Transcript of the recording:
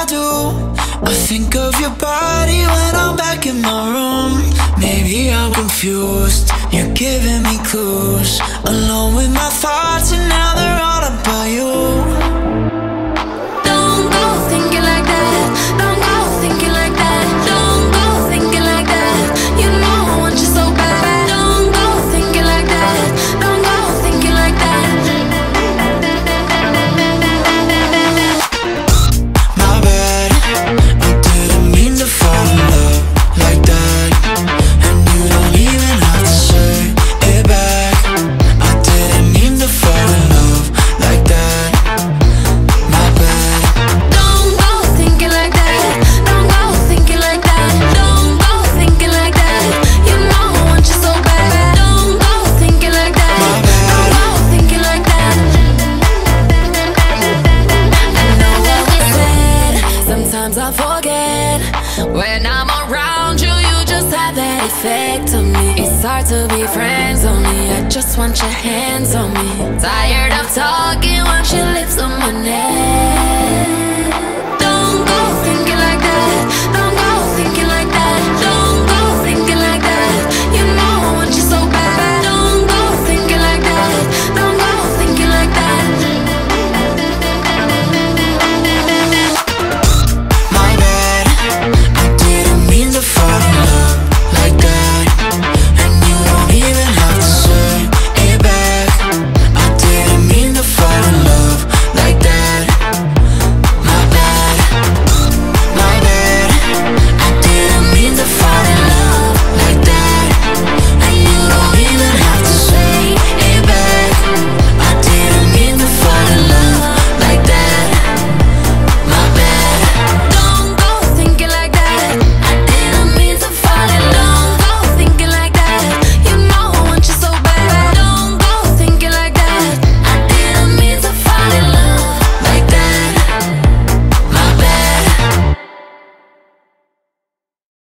I do. I think of your body when I'm back in my room. Maybe I'm confused, you're giving me clues. Alone with my thoughts and now they're all about you. Don't go thinking like that. Don't go thinking like that. Don't go thinking like that. You know I want you so bad. Don't go thinking like that. Don't go thinking like that. My bad, I didn't mean to fall in love like that. And you don't even have to say it back. I didn't mean to fall in love like that. My bad. Don't go thinking like that. Don't go thinking like that. Don't go thinking like that. You know I want you so bad. Don't go thinking like that. Don't go thinking like that. I know what we said. Sometimes I forget. When I'm around you, you just have that effect on me. It's hard to be friends only. I just want your hands on me. Tired of talking, want your lips on my neck.